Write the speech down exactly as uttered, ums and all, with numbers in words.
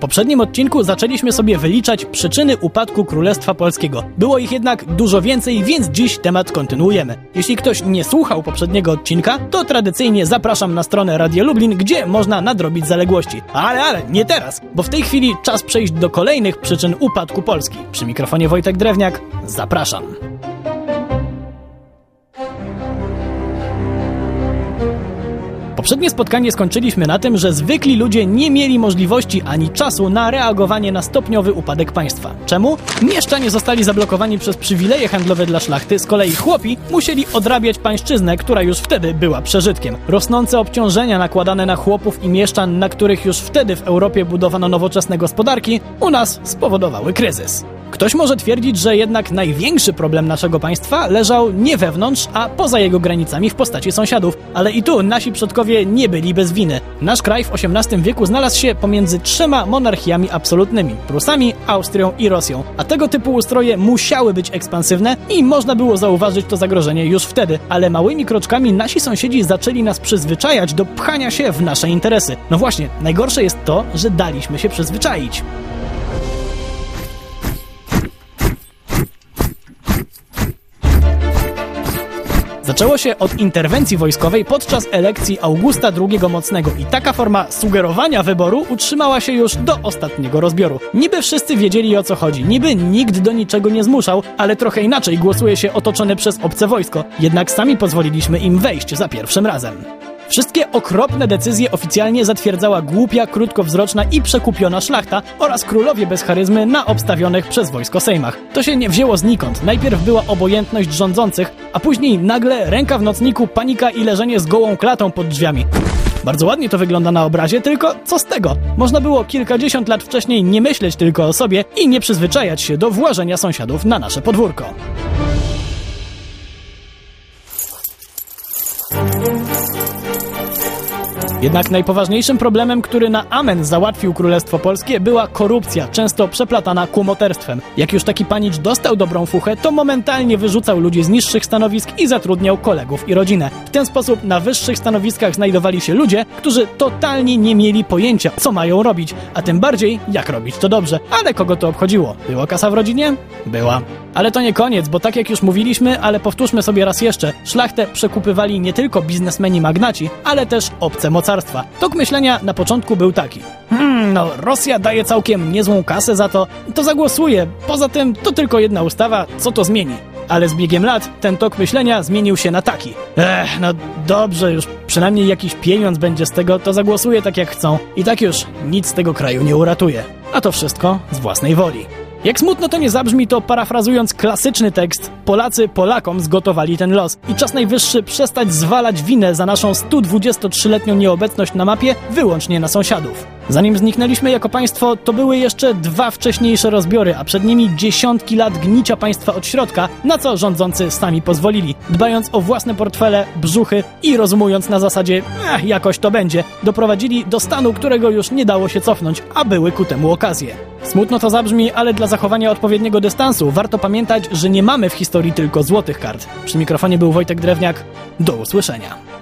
poprzednim odcinku zaczęliśmy sobie wyliczać przyczyny upadku Królestwa Polskiego. Było ich jednak dużo więcej, więc dziś temat kontynuujemy. Jeśli ktoś nie słuchał poprzedniego odcinka, to tradycyjnie zapraszam na stronę Radia Lublin, gdzie można nadrobić zaległości. Ale, ale, nie teraz, bo w tej chwili czas przejść do kolejnych przyczyn upadku Polski. Przy mikrofonie Wojtek Drewniak, zapraszam. Poprzednie spotkanie skończyliśmy na tym, że zwykli ludzie nie mieli możliwości ani czasu na reagowanie na stopniowy upadek państwa. Czemu? Mieszczanie zostali zablokowani przez przywileje handlowe dla szlachty, z kolei chłopi musieli odrabiać pańszczyznę, która już wtedy była przeżytkiem. Rosnące obciążenia nakładane na chłopów i mieszczan, na których już wtedy w Europie budowano nowoczesne gospodarki, u nas spowodowały kryzys. Ktoś może twierdzić, że jednak największy problem naszego państwa leżał nie wewnątrz, a poza jego granicami w postaci sąsiadów. Ale i tu nasi przodkowie nie byli bez winy. Nasz kraj w osiemnastym wieku znalazł się pomiędzy trzema monarchiami absolutnymi – Prusami, Austrią i Rosją. A tego typu ustroje musiały być ekspansywne i można było zauważyć to zagrożenie już wtedy. Ale małymi kroczkami nasi sąsiedzi zaczęli nas przyzwyczajać do pchania się w nasze interesy. No właśnie, najgorsze jest to, że daliśmy się przyzwyczaić. Zaczęło się od interwencji wojskowej podczas elekcji Augusta drugiego Mocnego i taka forma sugerowania wyboru utrzymała się już do ostatniego rozbioru. Niby wszyscy wiedzieli, o co chodzi, niby nikt do niczego nie zmuszał, ale trochę inaczej głosuje się otoczone przez obce wojsko. Jednak sami pozwoliliśmy im wejść za pierwszym razem. Wszystkie okropne decyzje oficjalnie zatwierdzała głupia, krótkowzroczna i przekupiona szlachta oraz królowie bez charyzmy na obstawionych przez wojsko sejmach. To się nie wzięło znikąd. Najpierw była obojętność rządzących, a później nagle ręka w nocniku, panika i leżenie z gołą klatą pod drzwiami. Bardzo ładnie to wygląda na obrazie, tylko co z tego? Można było kilkadziesiąt lat wcześniej nie myśleć tylko o sobie i nie przyzwyczajać się do włażenia sąsiadów na nasze podwórko. Jednak najpoważniejszym problemem, który na amen załatwił Królestwo Polskie, była korupcja, często przeplatana kłomoterstwem. Jak już taki panicz dostał dobrą fuchę, to momentalnie wyrzucał ludzi z niższych stanowisk i zatrudniał kolegów i rodzinę. W ten sposób na wyższych stanowiskach znajdowali się ludzie, którzy totalnie nie mieli pojęcia, co mają robić, a tym bardziej, jak robić to dobrze. Ale kogo to obchodziło? Była kasa w rodzinie? Była. Ale to nie koniec, bo tak jak już mówiliśmy, ale powtórzmy sobie raz jeszcze, szlachtę przekupywali nie tylko biznesmeni magnaci, ale też obce mocarstwa. Tok myślenia na początku był taki. Hmm, no Rosja daje całkiem niezłą kasę za to, to zagłosuję. Poza tym to tylko jedna ustawa, co to zmieni? Ale z biegiem lat ten tok myślenia zmienił się na taki. Ech, no dobrze, już przynajmniej jakiś pieniądz będzie z tego, to zagłosuję tak jak chcą. I tak już nic z tego kraju nie uratuje. A to wszystko z własnej woli. Jak smutno to nie zabrzmi, to parafrazując klasyczny tekst, Polacy Polakom zgotowali ten los i czas najwyższy przestać zwalać winę za naszą sto dwudziestotrzyletnią nieobecność na mapie wyłącznie na sąsiadów. Zanim zniknęliśmy jako państwo, to były jeszcze dwa wcześniejsze rozbiory, a przed nimi dziesiątki lat gnicia państwa od środka, na co rządzący sami pozwolili, dbając o własne portfele, brzuchy i rozumując na zasadzie, eh, jakoś to będzie, doprowadzili do stanu, którego już nie dało się cofnąć, a były ku temu okazje. Smutno to zabrzmi, ale dla zachowania odpowiedniego dystansu warto pamiętać, że nie mamy w historii tylko złotych kart. Przy mikrofonie był Wojtek Drewniak. Do usłyszenia.